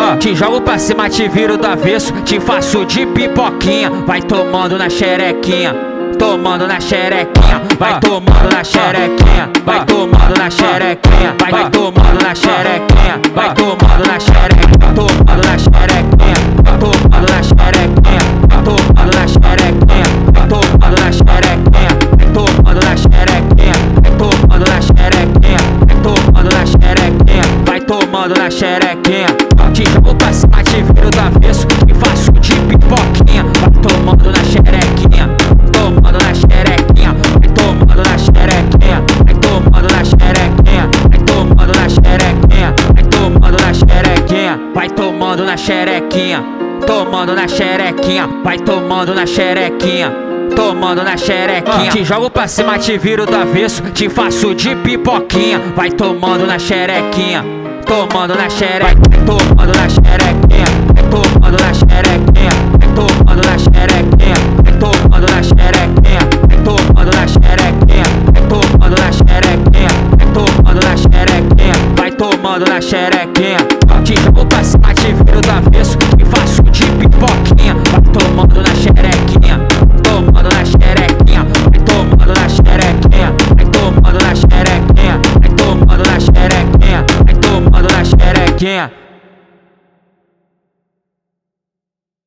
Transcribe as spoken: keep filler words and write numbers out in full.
ó, te jogo pra cima, te viro do avesso, te faço de pipoquinha, vai tomando na xerequinha, tomando na xerequinha, vai tomando na xerequinha, vai tomando na xerequinha, vai, vai tomando na xerequinha, vai tomando na xerequinha, tomando na xerequinha, tomando na xerequinha, tomando na xerequinha, tomando na xerequinha, tomando na xerequinha, tomando na xerequinha, tomando na xerequinha, vai tomando na xerequinha, te jogo pra cima, te viro do avesso, te faço de pipoquinha, vai tomando na xerequinha, tomando na xerequinha, vai tomando na xerequinha, vai tomando na xerequinha, vai tomando na xerequinha, vai tomando na xerequinha, vai tomando na xerequinha, tomando na xerequinha, vai tomando na xerequinha, tomando na xerequinha, te jogo pra cima, te viro do avesso, te faço de pipoquinha, vai tomando na xerequinha, tomando na xerequinha, tomando na xerequinha, tomando na xerequinha, tomando na xerequinha, tomando na xerequinha, tomando na xerequinha, tomando na xerequinha, tomando na xerequinha, vai tomando na xerequinha, te jogo pra cima, te viro do avesso, te faço de pipoquinha, vai tomando na xerequinha, tomando na xerequinha, vai tomando na xerequinha, vai tomando na xerequinha, vai tomando na xerequinha, vai tomando na xerequinha.